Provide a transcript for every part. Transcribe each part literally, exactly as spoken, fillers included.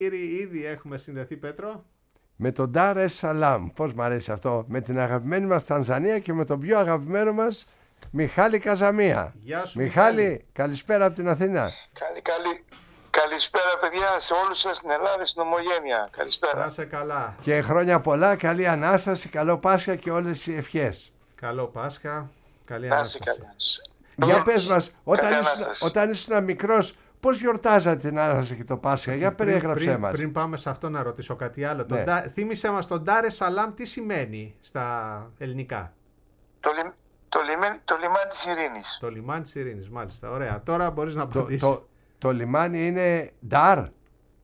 Ήδη έχουμε συνδεθεί, Πέτρο. Με τον Ντάρ Es Salaam. Πώς μ' αρέσει αυτό. Με την αγαπημένη μας Τανζανία και με τον πιο αγαπημένο μας Μιχάλη Καζαμία. Γεια σου, Μιχάλη, Μιχάλη. Καλησπέρα από την Αθήνα. Καλή, καλή. Καλησπέρα, παιδιά, σε όλους σας στην Ελλάδα, στην Ομογένεια. Καλησπέρα. Να σε καλά. Και χρόνια πολλά, καλή Ανάσταση, καλό Πάσχα και όλες οι ευχές. Καλό Πάσχα. Καλή Να είσαι Ανάσταση. καλά. Για πες μας, όταν Καλή ήσουν, Ανάσταση. όταν ήσουν μικρός, πώς γιορτάζατε την Ανάσταση και το Πάσχα? Για περιέγραψέ πριν, μας. Πριν πάμε σε αυτό να ρωτήσω κάτι άλλο. Ναι. Το Ντα- θύμισε μας τον Ντάρ Es Salaam τι σημαίνει στα ελληνικά. Το, λι... το, λιμάνι... το λιμάνι της Ειρήνης. Το λιμάνι της Ειρήνης, μάλιστα. Ωραία. Τώρα μπορείς να Το, απαντήσεις. το, το λιμάνι είναι Ντάρ. Τα,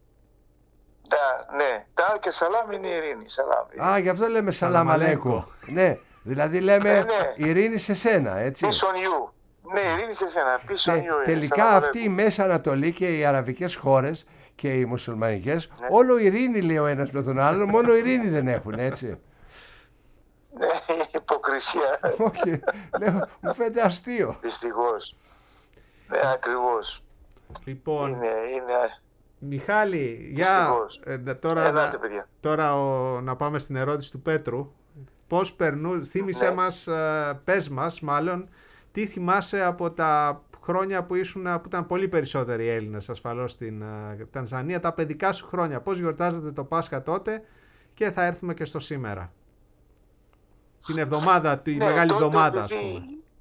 ναι, τα και Σαλάμ είναι η Ειρήνη. Σαλάμ. Α, γι' αυτό λέμε Σαλάμ Σαλάμ Αλέκου. Αλέκου. Ναι, δηλαδή λέμε Ναι, ναι. ειρήνη σε σένα, έτσι. Πίσω you. Ναι, η Ειρήνη σε σένα. Πίσω Τε- you. είναι. τελικά Σαλάμ αυτή η Αλέκου. Μέση Ανατολή και οι αραβικές χώρες και οι μουσουλμανικές, Ναι. όλο ειρήνη λέει ο ένας με τον άλλον, μόνο ειρήνη δεν έχουν, έτσι. Ναι, υποκρισία. Όχι, λέω, μου φαίνεται αστείο. Δυστυχώς. Ναι, ακριβώς. Λοιπόν, Είναι, είναι... Μιχάλη, για Δυστυχώς. ε, τώρα, Ελάτε, να, παιδιά. τώρα ο, να πάμε στην ερώτηση του Πέτρου. Πώς περνούν, θύμισε Ναι. μας, ε, πες μας μάλλον, τι θυμάσαι από τα χρόνια που, ήσουν, που ήταν πολύ περισσότεροι Έλληνες ασφαλώς στην ε, Τανζανία, τα παιδικά σου χρόνια. Πώς γιορτάζατε το Πάσχα τότε και θα έρθουμε και στο σήμερα. Την εβδομάδα, τη Ναι, μεγάλη τότε, εβδομάδα ας επειδή πούμε.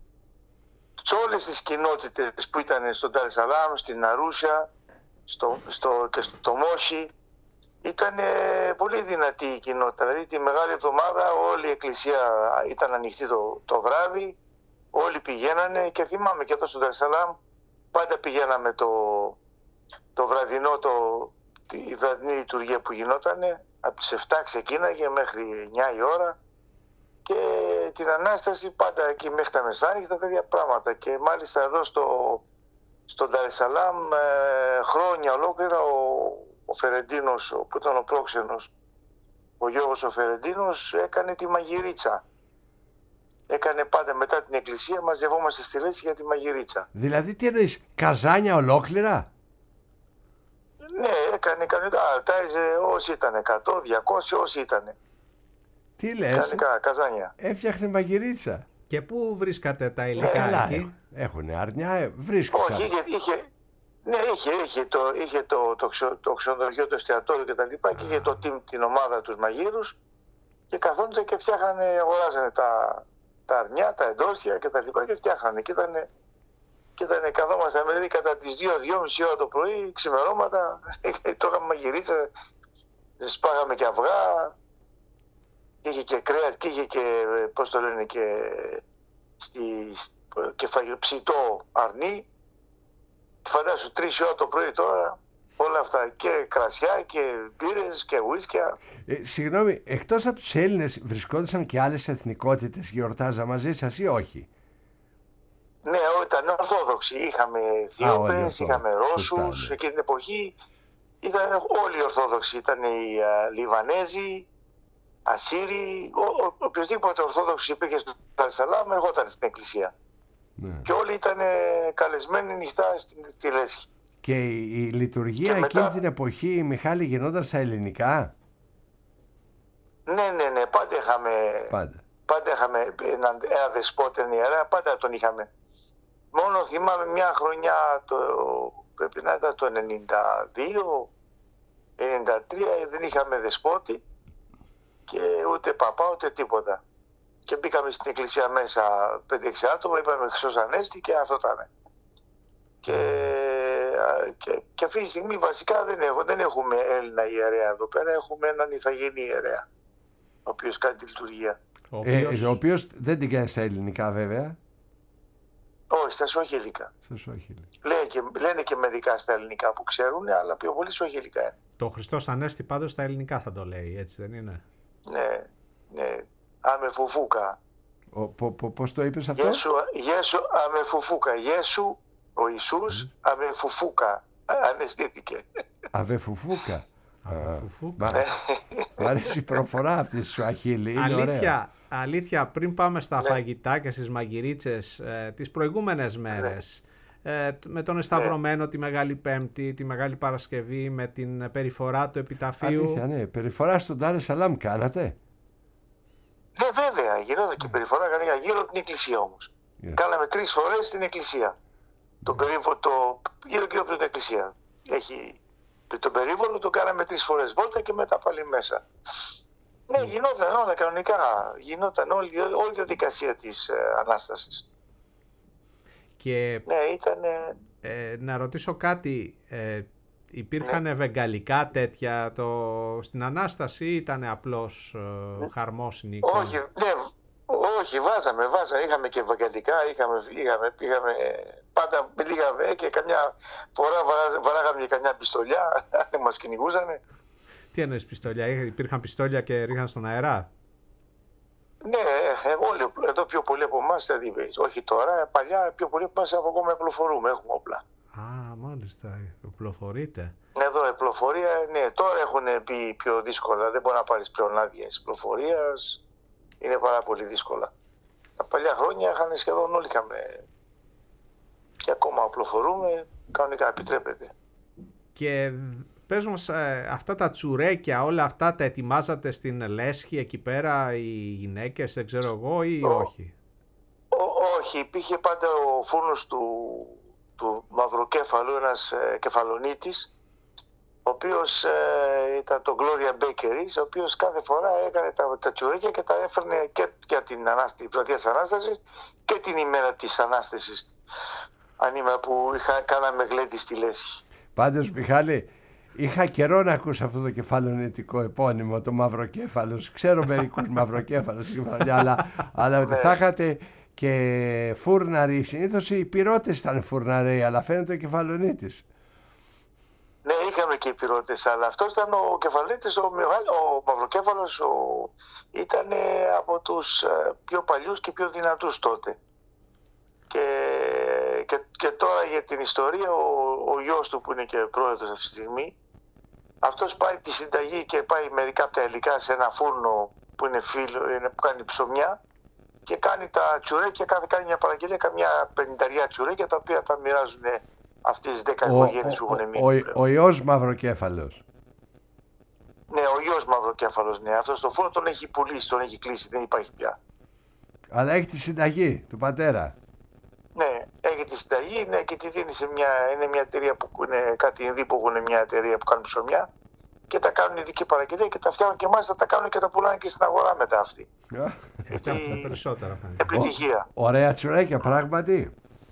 Σε όλες τις κοινότητες που ήταν στον Ντάρ Es Salaam, στην Αρούσια στο, στο, και στο Μόσι, ήταν πολύ δυνατή η κοινότητα. Δηλαδή τη Μεγάλη Εβδομάδα όλη η εκκλησία ήταν ανοιχτή το, το βράδυ, όλοι πηγαίνανε και θυμάμαι και εδώ στον Ντάρ Es Salaam πάντα πηγαίναμε το, το βραδινό, το, η βραδινή λειτουργία που γινότανε, από τις εφτά ξεκίναγε μέχρι εννιά η ώρα. Και την Ανάσταση πάντα εκεί μέχρι τα μεσάνυχτα, τέτοια πράγματα. Και μάλιστα εδώ στο, στο Ντάρ Es Salaam ε, χρόνια ολόκληρα ο, ο Φερεντίνος, ο, που ήταν ο πρόξενος, ο Γιώργος ο Φερεντίνος, έκανε τη μαγειρίτσα. Έκανε πάντα μετά την εκκλησία, μαζευόμαστε στη Λέξη για τη μαγειρίτσα. Δηλαδή τι εννοείς, καζάνια ολόκληρα? Ναι, έκανε κανονικά, τάιζε όσοι ήταν, εκατό, διακόσια, όσοι ήταν. Τι λες, Κανονικά, καζάνια. έφτιαχνε μαγειρίτσα. Και πού βρίσκατε τα Ε, υλικά Καλά, εκεί? έχουν αρνιά, ε, βρίσκουσαν. Όχι, είχε, είχε, ναι, είχε, είχε το, είχε το, το, ξε, το ξενοδοχείο, το εστιατόριο κτλ. Και, και είχε το team, την ομάδα τους μαγείρους και καθόντουσαν και φτιάχανε, αγοράζανε τα, τα αρνιά, τα εντόστια κτλ. Και, και φτιάχνανε. Και ήταν, και ήταν καθόμαστε δηλαδή κατά τις δύο με δύο και μισή ώρα το πρωί, ξημερώματα, τρώγαμε μαγειρίτσα, σπάγαμε και αυγά. Και είχε και κρέας και είχε και, πώς το λένε, και, στη, και ψητό αρνί. Φαντάσου τρεις ώρα το πρωί τώρα, όλα αυτά και κρασιά και μπύρες και ουίσκια. Ε, συγγνώμη, εκτός από τους Έλληνες βρισκόντουσαν και άλλες εθνικότητες, γιορτάζα μαζί σας ή όχι? Ναι, ήταν Ορθόδοξοι. Είχαμε Αιθίωπες, είχαμε Ρώσους. Σωστά, ναι. Εκείνη την εποχή ήταν όλοι οι Ορθόδοξοι. Ήταν οι α, Λιβανέζοι, Ασσύριοι, ο, ο, οποιοδήποτε Ορθόδοξος υπήρχε στο Ντάρ Es Salaam ερχόταν στην εκκλησία. Ναι. Και όλοι ήταν καλεσμένοι νυχτά στη, στη Λέσχη. Και η, η λειτουργία Και μετά- εκείνη την εποχή, Μιχάλη, γινόταν στα ελληνικά? Ναι, ναι, ναι, πάντα είχαμε, Πάντα. πάντα είχαμε έναν, ένα δεσπότη, έναν ιερέα, πάντα τον είχαμε. Μόνο θυμάμαι μια χρονιά, το, πρέπει να ήταν το ενενήντα δύο, ενενήντα τρία, δεν είχαμε δεσπότη και ούτε παπά ούτε τίποτα. Και μπήκαμε στην εκκλησία μέσα πέντε έξι άτομα, είπαμε Χριστός Ανέστη και αυτό ήταν. Και, και, και αυτή τη στιγμή βασικά δεν, έχω, δεν έχουμε Έλληνα ιερέα εδώ πέρα, έχουμε έναν Ιθαγενή ιερέα, ο οποίος κάνει τη λειτουργία. Ο Ε, οποίος- ο οποίος δεν την κάνει στα ελληνικά βέβαια. Όχι, στα σουαχιλικά. Στα Σουαχίλη. Λένε και, λένε και μερικά στα ελληνικά που ξέρουν, αλλά πιο πολύ σουαχιλικά είναι. Το Χριστός Ανέστη πάντως στα ελληνικά θα το λέει, έτσι δεν είναι? Ναι, ναι. Άμε φουφούκα. Ο, πο, πο, πώς το είπες αυτό? Γέσου, Γέσου άμε φουφούκα. Γέσου, ο Ιησούς, αμε φουφούκα. Αναισθήθηκε. Αβεφουφούκα. Αβεφουφούκα. Μα- Μ' αρέσει η προφορά αυτή στη Σουαχίλη. Είναι ωραία. Αλήθεια, αλήθεια, πριν πάμε στα Ναι. φαγητά και στις μαγειρίτσες ε, τις προηγούμενες μέρες, ε, με τον Εσταυρωμένο ναι. τη Μεγάλη Πέμπτη, τη Μεγάλη Παρασκευή, με την περιφορά του επιταφείου. Αλήθεια, ναι. Περιφορά στον Ντάρ es Σαλάμ κάνατε? Ναι, βέβαια. Γινόταν και περιφορά γύρω από την εκκλησία όμως. Yeah. Κάναμε τρεις φορές στην εκκλησία. Yeah. Το περίβολο, το γύρω-γύρω από την εκκλησία. Έχει... Τον περίβολο το κάναμε τρεις φορές βόλτα και μετά πάλι μέσα. Ναι, γινόταν όλα κανονικά. Γινόταν όλη, όλη η διαδικασία της ε, Ανάστασης. Και ναι, ήταν... Ε, να ρωτήσω κάτι. Ε, υπήρχαν ναι. βεγγαλικά τέτοια το, στην Ανάσταση ή ήταν απλώς ε, ναι. χαρμόσυνη εικόνα? Όχι, ναι, όχι, βάζαμε, βάζαμε. Είχαμε και βεγγαλικά, είχαμε, είχαμε, είχαμε πάντα λίγαμε και καμιά φορά βαράγαμε και καμιά πιστολιά, μας κυνηγούσανε. Τι εννοείς πιστόλια, υπήρχαν πιστόλια και ρίχναν στον αέρα? Ναι, όλοι, εδώ πιο πολλοί από εμάς, δηλαδή, όχι τώρα, παλιά πιο πολλοί από εμάς ακόμα επλοφορούμε, έχουμε όπλα. Α, μάλιστα, επλοφορείτε. Εδώ επλοφορία, ναι, τώρα έχουν πει πιο δύσκολα, δεν μπορεί να πάρεις πλέον άδειες πλοφορίας, είναι πάρα πολύ δύσκολα. Τα παλιά χρόνια είχαν σχεδόν όλοι είχαμε και ακόμα οπλοφορούμε, κανονικά επιτρέπεται. Και πες μας, αυτά τα τσουρέκια, όλα αυτά τα ετοιμάζατε στην Λέσχη εκεί πέρα οι γυναίκες, δεν ξέρω εγώ, ή ο, όχι? Ο, όχι, υπήρχε πάντα ο φούρνος του, του Μαυροκέφαλου, ένας ε, κεφαλονίτης, ο οποίος ε, ήταν το Gloria Bakeries, ο οποίος κάθε φορά έκανε τα, τα τσουρέκια και τα έφερνε και για την Ανάσταση, της Ανάστασης και την ημέρα της Ανάστασης. Ανήμα που είχα, κάναμε γλέντι στη Λέσχη. Πάντως, Μιχάλη, είχα καιρό να ακούσω αυτό το κεφαλονιτικό επώνυμο, το Μαυροκέφαλος. Ξέρω μερικούς Μαυροκέφαλους, αλλά, αλλά ότι θα είχατε και φούρναροι. Συνήθως οι πυρώτες ήταν φουρναροί, αλλά φαίνεται ο κεφαλονίτης. Ναι, είχαμε και οι πυρώτες, αλλά αυτός ήταν ο κεφαλονίτης, ο, ο Μαυροκέφαλος ο, ήταν από τους πιο παλιούς και πιο δυνατούς τότε. Και, και, και τώρα για την ιστορία, ο, ο γιος του που είναι και πρόεδρος αυτή τη στιγμή, αυτός πάει τη συνταγή και πάει μερικά από τα υλικά σε ένα φούρνο που είναι φίλο, είναι, που κάνει ψωμιά και κάνει τα τσουρέκια, κάθε κάνει μια παραγγελία, καμιά πενηνταριά τσουρέκια τα οποία τα μοιράζουν αυτές τις δέκα οικογένειες που έχουν μείνει. Ο, ο, ο ιός Μαυροκέφαλος. Ναι, ο γιος Μαυροκέφαλος, ναι. Αυτός το φούρνο τον έχει πουλήσει, τον έχει κλείσει, δεν υπάρχει πια. Αλλά έχει τη συνταγή του πατέρα. Ναι, έχει τη συνταγή, ναι, και τη δίνει σε μια, είναι μια εταιρεία που είναι κάτι Ινδοί που έχουν μια εταιρεία που κάνουν ψωμιά και τα κάνουν ειδική παραγγελία και τα φτιάχνουν και μάλιστα τα κάνουν και τα πουλάνε και στην αγορά μετά αυτοί. Φτιάχνουν περισσότερα. Επιτυχία. Ω, ωραία τσουρέκια, πράγματι.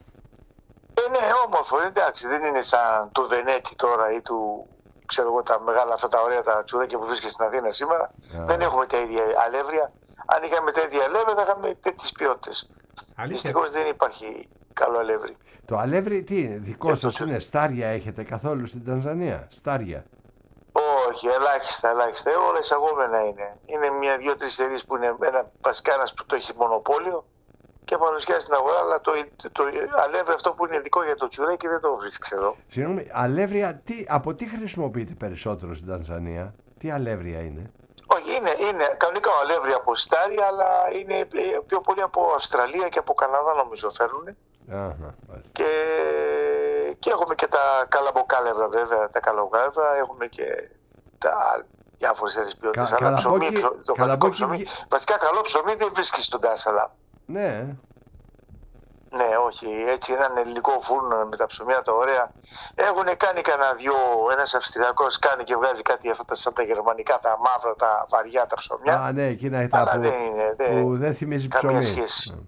Ε, ναι, όμορφο, εντάξει, δεν είναι σαν του Βενέτη τώρα ή του, ξέρω εγώ, τα μεγάλα αυτά τα ωραία τα τσουρέκια που βρίσκεται στην Αθήνα σήμερα. Yeah. Δεν έχουμε τα ίδια αλεύρια. Αν είχαμε τα ίδια αλεύρια θα είχαμε τέτοιες ποιότητες. Δυστυχώς δεν υπάρχει καλό αλεύρι. Το αλεύρι τι είναι, δικό σας είναι, στάρια έχετε καθόλου στην Τανζανία, στάρια? Όχι, ελάχιστα, ελάχιστα. Όλα εισαγόμενα είναι. Είναι μια-δυο-τρεις εταιρείες που είναι ένα, βασικά ένας που το έχει μονοπόλιο και παρουσιάζει στην αγορά, αλλά το, το, το αλεύρι αυτό που είναι ειδικό για το τσουρέκι δεν το βρίσκεις εδώ. Συγγνώμη, αλεύρια, τι, από τι χρησιμοποιείτε περισσότερο στην Τανζανία, τι αλεύρια είναι? Όχι, είναι, είναι κανονικά ο αλεύρι από στάρια, αλλά είναι πιο πολύ από Αυστραλία και από Καναδά νομίζω φέρνουν. Αχα, και, και έχουμε και τα καλαμποκάλευρα βέβαια, τα καλαμποκάλευρα, έχουμε και τα διάφορες άλλες ποιότητες. Κα, αλλά καλαμπόκι, ψωμί, το καλαμπόκι, ψωμί, βασικά καλό ψωμί δεν βρίσκεις στον Ντάρ es Σαλάμ. Ναι. Ναι, όχι, έτσι έναν ελληνικό φούρνο με τα ψωμιά τα ωραία. Έχουν κάνει κανένα δυο, ένας Αυστριακός κάνει και βγάζει κάτι αυτά σαν τα γερμανικά, τα μαύρα, τα βαριά τα ψωμιά. Α, ναι, εκείνα τα που δεν, είναι, δεν, που δεν θυμίζει ψωμί. Σχέση.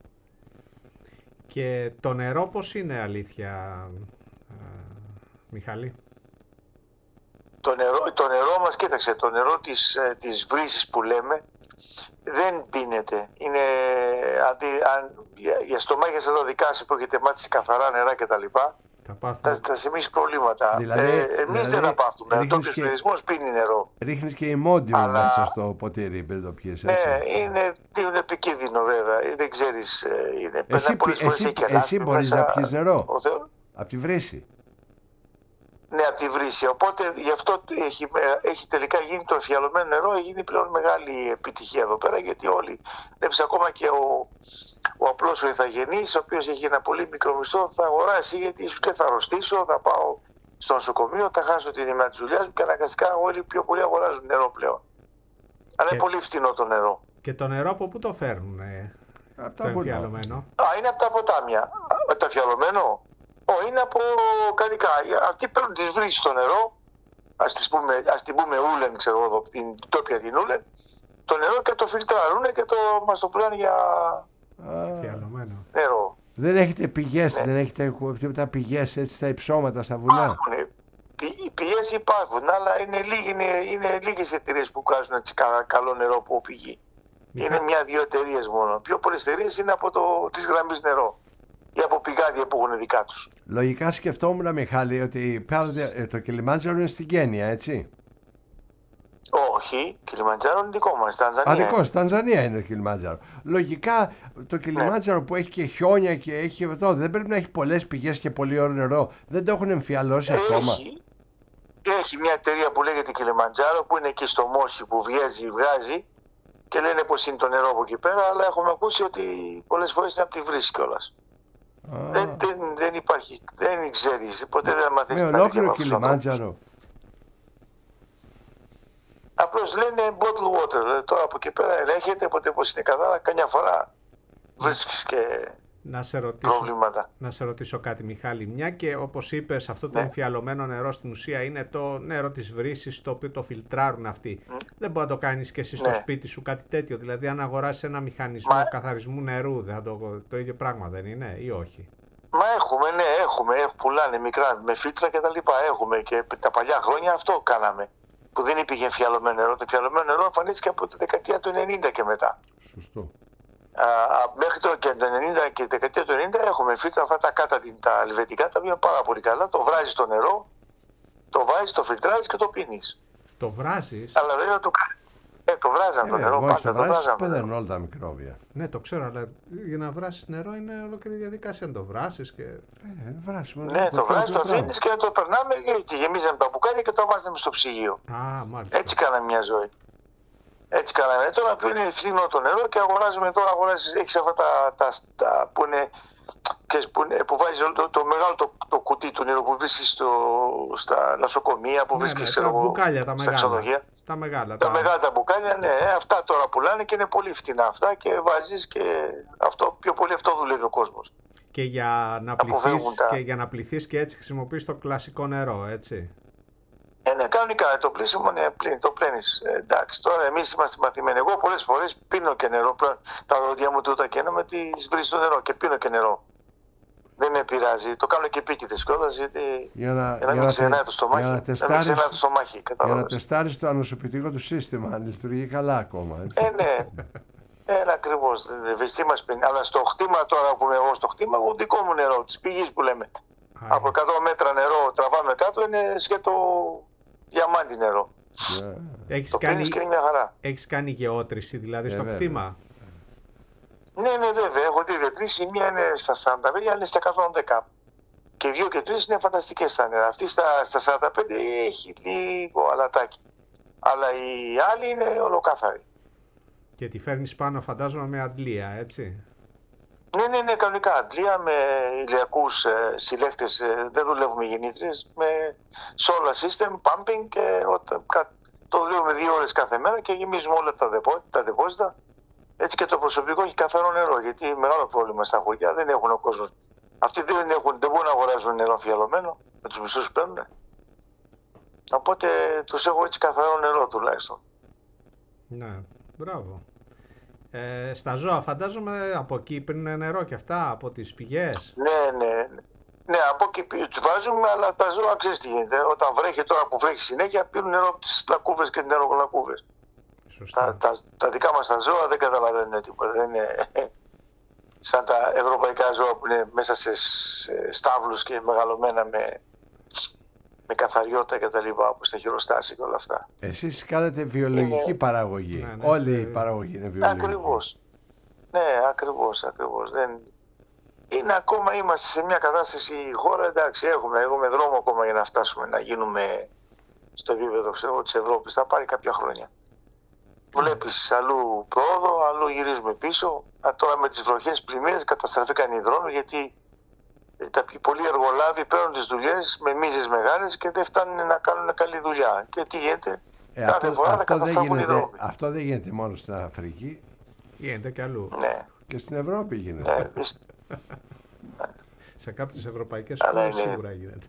Και το νερό πώς είναι, αλήθεια, α, Μιχάλη? Το νερό, το νερό μας, κοίταξε, το νερό της, της βρύσης που λέμε δεν πίνεται. Είναι αντί, αν, για, για στομάχια σαν τα δικά σας που έχετε μάθει καθαρά νερά κτλ. Θα, θα, θα σημείς προβλήματα. Δηλαδή, ε, εμείς δηλαδή, δεν θα πάθουμε. Το πληθυσμός πίνει νερό. Ρίχνεις και ημόντιο αλλά... μέσα στο ποτήρι πριν το πιες. Ναι, είναι, είναι επικίνδυνο βέβαια. Δεν ξέρεις. Είναι, εσύ εσύ, εσύ μπορείς μέσα, να πιεις νερό από τη βρύση? Ναι, από τη βρύση. Οπότε γι' αυτό έχει, έχει τελικά γίνει το εφιαλωμένο νερό, έχει γίνει πλέον μεγάλη επιτυχία εδώ πέρα, γιατί όλοι. Βλέπεις ακόμα και ο, ο απλός ο ηθαγενής, ο οποίος έχει ένα πολύ μικρό μισθό, θα αγοράσει γιατί ίσως και θα αρρωστήσω, θα πάω στο νοσοκομείο, θα χάσω την ημέρα της δουλειάς μου και αναγκαστικά όλοι πιο πολύ αγοράζουν νερό πλέον. Αλλά Και... είναι πολύ φτηνό το νερό. Και το νερό από πού το φέρνουν, ε, Από το τα βουνά. εμφιαλωμένο? Α, είναι από τα ποτάμια. Α, το εμφιαλωμένο. Ω, είναι από καδικά. Αυτοί παίρνουν τις βρύσεις στο νερό, ας, τις πούμε, ας την πούμε ούλεν, ξέρω εγώ, την τόπια την ούλεν, το νερό και το φιλτράρουν και το, μας το πουλάνε για Εμφιαλωμένο. νερό. Δεν έχετε πηγές, Ναι. δεν έχετε τίποτα πηγές έτσι στα υψώματα, στα βουνά? Υπάρχουν. Οι πηγές υπάρχουν, αλλά είναι, λίγοι, είναι, είναι λίγες εταιρείες που βγάζουν έτσι κα- καλό νερό από πηγή. Μιχα... Είναι μια-δύο εταιρείες μόνο. Πιο πολλές εταιρείες είναι από το, της γραμμής νερό ή από πηγάδια που έχουν δικά τους. Λογικά σκεφτόμουν, Μιχάλη, ότι πέρα- το Κιλιμάντζαρο είναι στην Κένια, έτσι? Όχι, Κιλιμαντζάρο είναι δικό μας, Τανζανία. Α, δικό, στη Τανζανία είναι το Κιλιμάντζαρο. Λογικά το Κιλιμάντζαρο που έχει και χιόνια και έχει εδώ, δεν πρέπει να έχει πολλές πηγές και πολύ ωραίο νερό. Δεν το έχουν εμφιαλώσει ακόμα. Έχει, έχει μια εταιρεία που λέγεται Κιλιμαντζάρο που είναι εκεί στο Μόσι που βγάζει, βγάζει και λένε πως είναι το νερό από εκεί πέρα, αλλά έχουμε ακούσει ότι πολλές φορές είναι από τη βρύση κιόλας. Α, Δεν, δεν, δεν υπάρχει, δεν ξέρεις, ποτέ δεν μαθαίνεις. με ολόκληρο Κιλιμάντζαρο. Απλώς λένε bottle water, δηλαδή τώρα από εκεί πέρα ελέγχεται, ποτέ πως είναι καλά, καμιά φορά βρίσκεις και Να σε, ρωτήσω, προβλήματα. να σε ρωτήσω κάτι, Μιχάλη. Μια και όπως είπες, αυτό το Ναι. εμφιαλωμένο νερό στην ουσία είναι το νερό της βρύσης, το οποίο το φιλτράρουν αυτοί. Δεν μπορεί να το κάνεις και εσύ στο Ναι. σπίτι σου κάτι τέτοιο? Δηλαδή, αν αγοράσεις ένα μηχανισμό Μα- καθαρισμού νερού, δεν θα το, το ίδιο πράγμα δεν είναι, ή όχι? Μα έχουμε, ναι, έχουμε, έχουμε πουλάνε μικρά με φίλτρα και τα λοιπά. Έχουμε και τα παλιά χρόνια αυτό κάναμε. Που δεν υπήρχε εμφιαλωμένο νερό. Το εμφιαλωμένο νερό εμφανίστηκε από τη δεκαετία του ενενήντα και μετά. Σωστό. Α, μέχρι το, και το ενενήντα και τη δεκαετία του ενενήντα έχουμε φίλτρα αυτά τα κάτω τα ελβετικά, τα οποία είναι πάρα πολύ καλά. Το βράζεις το νερό, το βάζεις, το φιλτράρεις και το πίνεις. Το βράζεις? Αλλά βέβαια το, ε, το βράζαν το Ε, νερό, εγώ πάντα στο το βράση βράζαν. πέδαινε όλα τα μικρόβια. Ναι, το ξέρω, αλλά για να βράσεις νερό είναι ολόκληρη διαδικασία. Να το βράσεις και... Ε, βράσιμο, Ναι, το βράζεις, το αφήνεις και το περνάμε και γεμίζαμε τα μπουκάλια και το βάζαμε στο ψυγείο. Α, μάλιστα. Έτσι κάναμε μια ζωή. Έτσι κάναμε. Τώρα που είναι φθηνό το νερό και αγοράζουμε τώρα, αγοράζεις, έχεις αυτά τα, τα, τα που είναι, ξέρεις, που, είναι, που βάζεις το, το μεγάλο το, το κουτί του νερού που βρίσκεις στο, στα νοσοκομεία, που Ναι, βρίσκεις ναι, ξέρω τα εγώ, μπουκάλια, τα στα μεγάλα. ξενοδοχεία. Τα μεγάλα. Τα μεγάλα τα μπουκάλια, ναι, αυτά τώρα πουλάνε και είναι πολύ φτηνά αυτά και βάζεις και αυτό, πιο πολύ αυτό δουλεύει ο κόσμος. Και για να Αποφεύγουν πληθείς τα- και, για να πληθείς και έτσι χρησιμοποιείς το κλασικό νερό, έτσι. Ε, ναι, κανονικά το πλήσιμο ναι, πλύνει, το πλένεις. Ε, εντάξει, τώρα εμείς είμαστε μαθημένοι. Εγώ πολλές φορές πίνω και νερό. Πλέον, τα δόντια μου τούτα και με τις βρεις το νερό και πίνω και νερό. Δεν με πειράζει. Το κάνω και επίκητες κιόλας γιατί Για να, για να μην τε- ξενάει το στομάχι. για να να μην τεστάρεις, ξενάει το στομάχι, για να κατάλαβες. τεστάρεις το ανοσοποιητικό του σύστημα, αν λειτουργεί καλά ακόμα. Έτσι. Ε, ναι. Ε, ακριβώς. Βεστή μας πίνει. Αλλά στο χτήμα τώρα που είμαι εγώ στο χτήμα, εγώ δικό μου νερό, της πηγής που λέμε. Α, Από εκατό μέτρα νερό τραβάμε κάτω, είναι σκέτο διαμάντι νερό. Ναι. έχεις, Το κάνει, πίνεις και είναι μια χαρά. έχεις κάνει γεώτρηση δηλαδή Ε, στο βέβαια. κτήμα? Ναι, ναι, βέβαια. Έχω δει δύο τρεις. Η μία είναι στα σαράντα πέντε, η άλλη είναι στα εκατόν δέκα. Και δύο και τρεις είναι φανταστικές τα νερά. Αυτή στα, στα σαράντα πέντε έχει λίγο αλατάκι. Αλλά η άλλη είναι ολοκάθαρη. Και τη φέρνεις πάνω φαντάζομαι με αντλία, έτσι. Ναι, ναι, ναι, κανονικά. Αντλία με ηλιακούς ε, συλλέκτες, ε, δεν δουλεύουμε γεννήτριες, με solar system, pumping και όταν, κα, το δουλεύουμε δύο ώρες κάθε μέρα και γεμίζουμε όλα τα, δεπό, τα δεπόζιτα. Έτσι και το προσωπικό έχει καθαρό νερό, γιατί μεγάλο πρόβλημα στα χωριά δεν έχουν ο κόσμος. Αυτοί δεν, έχουν, δεν μπορούν να αγοράζουν νερό αμφιαλωμένο με τους μισθούς που παίρνουν. Οπότε τους έχω έτσι καθαρό νερό τουλάχιστον. Ναι, μπράβο. Ε, στα ζώα φαντάζομαι από εκεί παίρνουν νερό και αυτά, από τις πηγές. Ναι, ναι, ναι. Ναι, από εκεί τους βάζουμε, αλλά τα ζώα ξέρεις τι γίνεται. Όταν βρέχει τώρα που βρέχει συνέχεια, πίνουν νερό από τις λακκούβες και τις νερολακκούβες. Σωστά. Τα, τα, τα δικά μας τα ζώα δεν καταλαβαίνουν τίποτα. Δεν είναι σαν τα ευρωπαϊκά ζώα που είναι μέσα σε, σε στάβλους και μεγαλωμένα με, με καθαριότητα και τα λοιπά, όπως τα χειροστάσια και όλα αυτά. Εσείς κάνετε βιολογική Είναι- παραγωγή. Ναι, ναι, Όλη ναι. η παραγωγή είναι βιολογική. Ακριβώς. Ναι, ακριβώς, ακριβώς. Δεν... Είναι ακόμα, είμαστε σε μια κατάσταση, η χώρα εντάξει, έχουμε, έχουμε δρόμο ακόμα για να φτάσουμε να γίνουμε στο επίπεδο ξέρω, της Ευρώπης. Θα πάρει κάποια χρόνια. Βλέπεις αλλού πρόοδο, αλλού γυρίζουμε πίσω. Α, τώρα με τις βροχές πλημμύρες καταστραφήκαν οι δρόμοι, γιατί τα πολλοί εργολάβοι παίρνουν τις δουλειές με μίζες μεγάλες και δεν φτάνουν να κάνουν καλή δουλειά. Και τι γίνεται, Ε, κάθε αυτό, φορά αυτό, δεν καταστράφουν οι γίνεται, δρόμοι. αυτό δεν γίνεται μόνο στην Αφρική, Γίνεται και αλλού. Ναι. και στην Ευρώπη γίνεται. Ναι, δυσ- Σε κάποιες ευρωπαϊκές Αλλά χώρες είναι- σίγουρα γίνεται.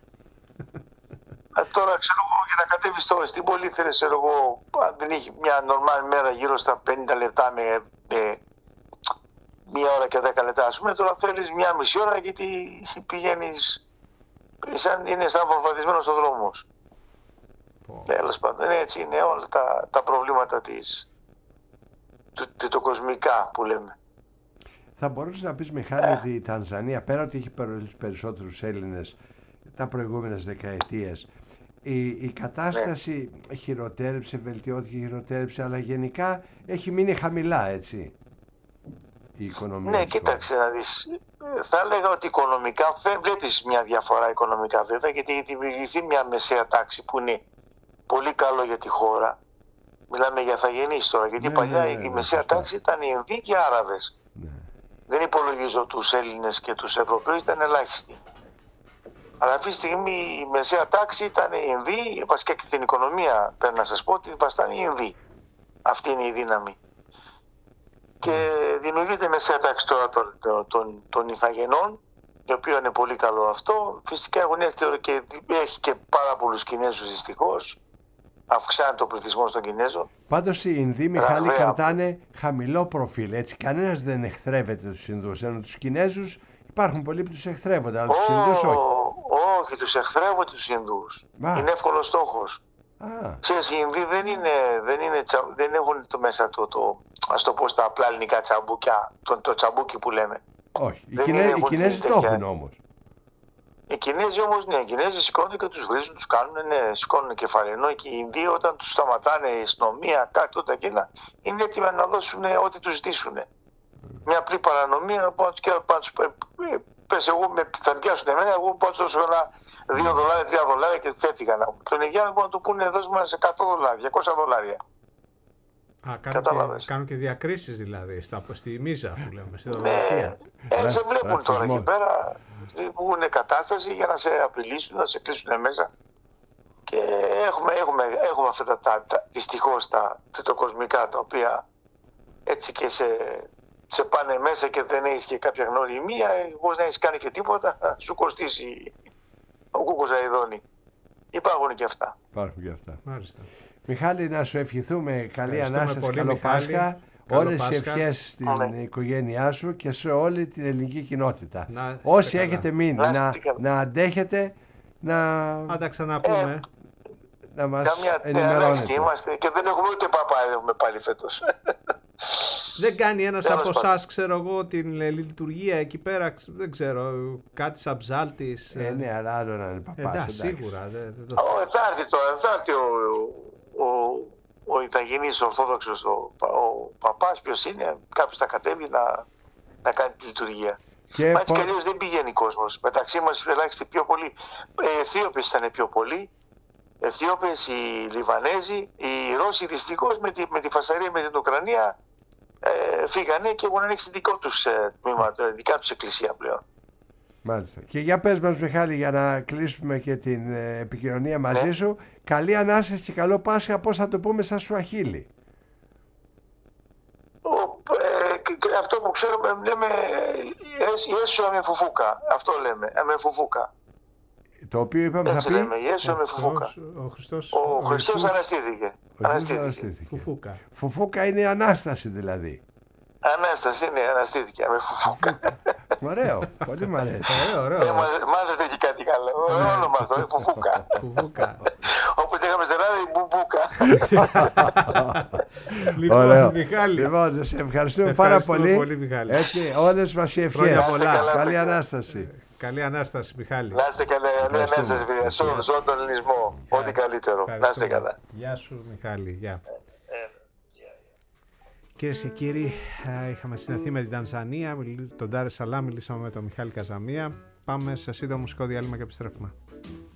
Α, τώρα ξέρω εγώ, για να κατέβεις τώρα στην πόλη θέλεις, ξέρω εγώ, αν δεν έχει μια νορμάλ μέρα γύρω στα πενήντα λεπτά με, με μία ώρα και δέκα λεπτά, ας πούμε, τώρα θέλεις μια μισή ώρα, γιατί πηγαίνεις, σαν, είναι σαν βομβαρδισμένος ο δρόμος. Πω. Τέλος πάντων, έτσι είναι όλα τα, τα προβλήματα της, του, του, το κοσμικά που λέμε. Θα μπορούσες να πεις, Μιχάλη, ότι η Τανζανία, πέρα ότι έχει τους περισσότερους Έλληνες τα προηγούμενες δεκαετίες, η, η κατάσταση χειροτέρεψε, βελτιώθηκε, χειροτέρεψε, αλλά γενικά έχει μείνει χαμηλά, έτσι, η οικονομία. Ναι, της χώρας. κοίταξε να δεις. Ε, Θα έλεγα ότι οικονομικά δεν βλέπεις μια διαφορά οικονομικά βέβαια, γιατί έχει δημιουργηθεί μια μεσαία τάξη που είναι πολύ καλό για τη χώρα. Μιλάμε για θαγενείς τώρα, γιατί Ναι, παλιά ναι, ναι, η ναι, μεσαία σωστά. τάξη ήταν οι Ινδοί και οι Άραβες. Ναι. Δεν υπολογίζω τους Έλληνες και τους Ευρωπαίους, ήταν ελάχιστοι. Αλλά αυτή τη στιγμή η μεσαία τάξη ήταν οι Ινδοί, βασικά και την οικονομία πρέπει να σας πω ότι βαστάνε οι Ινδοί. Αυτή είναι η δύναμη. Και δημιουργείται μεσαία τάξη τώρα των, των, των, των Ιθαγενών, το οποίο είναι πολύ καλό αυτό. Φυσικά έχουν έρθει εδώ και έχει και πάρα πολλούς Κινέζους δυστυχώς. Αυξάνεται ο πληθυσμός των Κινέζων. Πάντως οι Ινδοί, Μιχάλη, Βέβαια. κρατάνε χαμηλό προφίλ, έτσι. Κανένας δεν εχθρεύεται τους Ινδούς, ενώ τους Κινέζους υπάρχουν πολλοί που τους εχθρεύονται, αλλά τους Ινδούς όχι. όχι, τους εχθρεύονται τους Ινδούς. Μα. Είναι εύκολος στόχος. Α, Ξέρεις, οι Ινδοί δεν, είναι, δεν, είναι, τσα- δεν έχουν το μέσα το, το, ας το πω στα απλά ελληνικά τσαμπούκια, το, το τσαμπούκι που λέμε. όχι. Οι, Δεν Κινέ, είναι οι εγώ Κινέζοι την το τέτοια. έχουν όμως. Οι Κινέζοι όμως, ναι, οι Κινέζοι σηκώνονται και τους βρίζουν, τους κάνουν, ναι, σηκώνουν κεφάλι. Ενώ και οι Ινδοί όταν τους σταματάνε η αστυνομία, κάτι ούτε εκείνα, είναι έτοιμοι να δώσουν ό,τι τους ζητήσουν. Μια απλή παρανομία, πάω και πάω τους πες εγώ, με, θα πιάσουν εμένα, εγώ πάω τους δώσω ένα δύο δολάρια, τρία δολάρια και φεύγαν. Τον Ινδιάνο μπορεί να του πούνε δώσ' μας εκατό δολάρια, διακόσια δολάρια. Α, κάνουν Κατάλαβες. και, κάνουν και διακρίσεις δηλαδή, στα, στη μίζα που λέμε, στη Ναι, δωματία. ε, σε Ρα- βλέπουν τώρα ρατσισμός. εκεί πέρα, έχουν κατάσταση για να σε απειλήσουν, να σε κλείσουν μέσα. Και έχουμε, έχουμε, έχουμε αυτά τα, τα, τα δυστυχώς τα τριτοκοσμικά, τα οποία έτσι και σε, σε πάνε μέσα και δεν έχεις και κάποια γνωριμία, εγώ δεν έχεις κάνει και τίποτα, θα σου κοστίσει ο κούκος αηδόνι. Υπάρχουν και αυτά. Υπάρχουν και αυτά. Μάλιστα. Μιχάλη, να σου ευχηθούμε καλή Ευχαριστούμε Ανάσταση, πολύ, καλό Μιχάλη. Πάσχα. Καλό Όλες τις Πάσχα. ευχές στην Ναι. οικογένειά σου και σε όλη την ελληνική κοινότητα. Να είστε Όσοι καλά. έχετε μείνει, Να είστε να, καλά. να αντέχετε, να, Αν τα ξαναπούμε. να μας Καμιά ελάχιστη ενημερώνετε. είμαστε και δεν έχουμε ούτε παπά έχουμε πάλι φέτος. Δεν κάνει ένας Τέλος από πάντων. εσάς, ξέρω εγώ, την ε, λειτουργία εκεί πέρα, ξ- δεν ξέρω, κάτι σαν ψάλτης. Ε, ναι, αλλά άλλο να είναι παπάς. εντάξει, εντάξει. σίγουρα. Δεν, δεν το... Ω, θα έρθει τώρα, θα έρθει ο, ο, ο Ιταγενής Ορθόδοξος, ο, πα- ο παπάς, ποιος είναι, κάποιος θα κατέβει να, να κάνει τη λειτουργία. Και Μα έτσι πο- κι αλλιώς δεν πηγαίνει κόσμος. Μεταξύ μας ελάχιστοι πιο πολλοί. Ε, Αιθίωπες ήταν πιο πολλοί. Αιθίωπες, οι Λιβανέζοι, οι Ρώσοι δυστυχώς με τη, με τη φασαρία με την Ουκρανία ε, φύγανε και έχουν ανοίξει δικό τους ε, τμήμα, ε, δικιά τους εκκλησία πλέον. Μάλιστα. Και για πες μας, Μιχάλη, για να κλείσουμε και την ε, επικοινωνία μαζί Ναι. σου, καλή Ανάσταση και καλό Πάσχα, πώς θα το πούμε στα Σουαχίλι. Ο, ε, και- και αυτό που ξέρουμε λέμε ε, Ιέσου αμεφουφούκα. Αυτό λέμε, αμεφουφούκα. Το οποίο είπαμε θα Έτσι πει. λέμε, Ιέσου ο, αμεφουφούκα. Χριστός, ο Χριστός, Ο Χριστός Ιησούς αναστήθηκε. Ο Ιησούς Αναστήθηκε. αναστήθηκε. Φουφούκα. Φουφούκα είναι η Ανάσταση δηλαδή. Ανάσταση, ναι, αναστήθηκε. Αμεφουφούκα. Ωραίο, πολύ μου αρέσει. Ωραίο, Ε, ωραίο. μα- Μάθετε και κάτι καλό. Ωραίο όνομα αυτό, ε, Φουφούκα. Φουφούκα. Όπως είχαμε στην Ελλάδα, η Μπουμπούκα. Λοιπόν, Ωραίο. Μιχάλη, Λοιπόν, σε ευχαριστούμε πάρα Ευχαριστούμε πολύ. πολύ, Μιχάλη. Έτσι, όλες μας οι Χρόνια ευχές. πολλά. Καλά, Καλή παιδιά. Ανάσταση. καλή Ανάσταση, Μιχάλη. Να είστε καλά, ναι, να Ευχαριστούμε. σας βρει. Σε όλο- σε όλο τον ελληνισμό. Ό,τι καλύτερο. Να είστε Ευχαριστούμε. καλά. Γεια σου, Μιχάλη. Γεια. Ε, Κυρίε και κύριοι, ε, είχαμε συναντηθεί με την Τανζανία, μιλ- τον Ντάρε Σαλάμ, μιλήσαμε με τον Μιχάλη Καζαμία. Πάμε σε σύντομο μουσικό διάλειμμα και επιστρέφουμε.